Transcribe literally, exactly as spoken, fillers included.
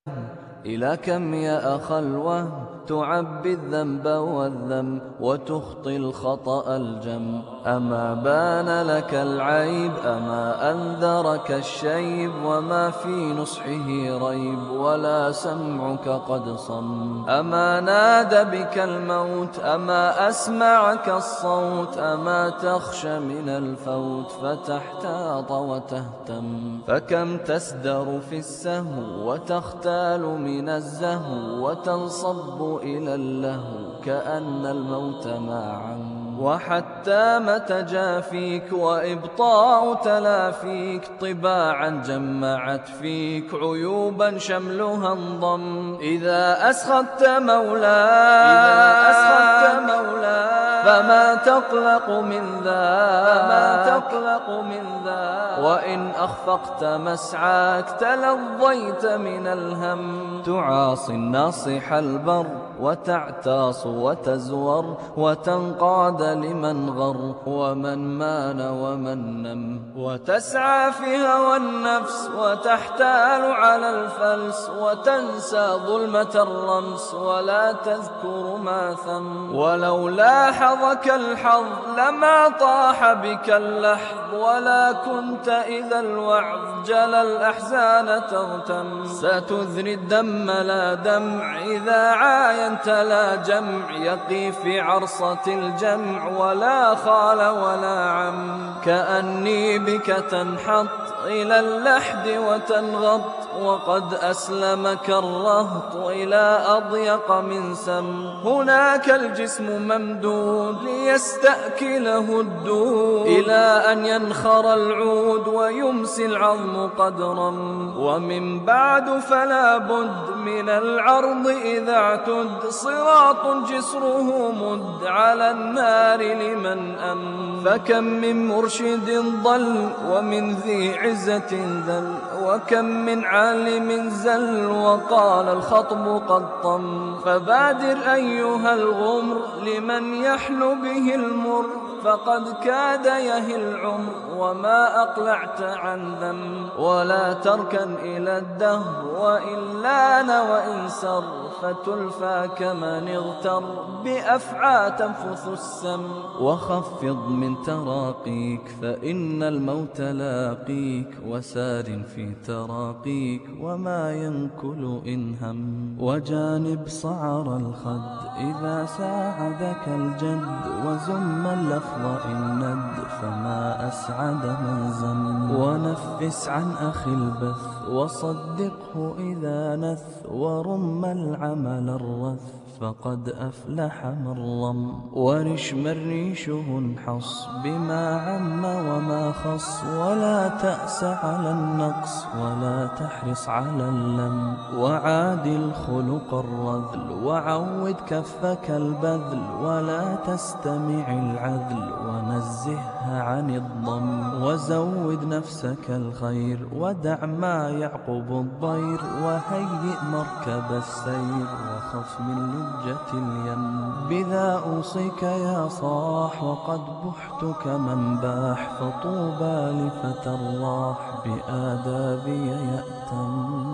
إلى كم يا أخا الوهم تعبي الذنب والذم وتخطي الخطأ الجم. أما بان لك العيب أما أنذرك الشيب وما في نصحه ريب ولا سمعك قد صم. أما نادى بك الموت أما أسمعك الصوت أما تخشى من الفوت فتحتاط وتهتم. فكم تسدر في السهو وتختال من الزهو وتنصب إلى اللهو كأن الموت معا. وحتى متى جافيك وإبطاء تلافيك طباعا جمعت فيك عيوبا شملها انضم. إذا أسخطت مولاي فما تقلق من ذا تقلق من ذا وإن أخفقت مسعاك تلظيت من الهم. تعاصي الناصح البر وتعتاص وتزور وتنقاد لمن غر ومن مان ومن نم. وتسعى في هوى النفس وتحتال على الفلس وتنسى ظلمة الرمس ولا تذكر ما ثم. ولو لاحظك الحظ لما طاح بك اللحظ ولا كنت إذا الوعظ جلى الأحزان تغتم. ستذري الدم لا دمع إذا عاينت لا جمع يقي في عرصة الجمع ولا خال ولا عم. كأني بك تنحط إلى اللحد وتنغط وقد أسلمك الرهط إلى أضيق من سم. هناك الجسم ممدود ليستأكله الدود إلى أن ينخر العود ويمسي العظم قدرا. ومن بعد فلا بد من العرض إذا اعتد صراط جسره مد على النار لمن أم. فكم من مرشد ضل ومن ذي عزة ذل وكم من عالم زل وقال الخطب قد طم. فبادر أيها الغمر لمن يحلو به المر فقد كاد يهي العمر وما أقلعت عن ذم. ولا تركن إلى الدهر وإن لان وإن سر فتلفى كمن اغتر بأفعى تنفث السم. وخفض من تراقيك فإن الموت لاقيك وسار في تراقيك وما ينكل إن هم. وجانب صعر الخد إذا ساعدك الجد وزم اللفظ إن ند فما أسعد من زم. ونفس عن أخي البث وصدقه إذا نث ورم العمل الرث فقد أفلح من رم. ورش من ريشه انحص بما عم وما خص ولا تأس على النقص ولا تحرص على اللم. وعادل خلق الرذل وعود كفك البذل ولا تستمع العذل ونزهها عن الضم. وزود نفسك الخير ودع ما يعقب الضير وهيئ مركب السير وخف من لجة اليم. بذا أوصيك يا صاح وقد بحت كمن باح فطوبى لفتى الراح بآدابي يأتم.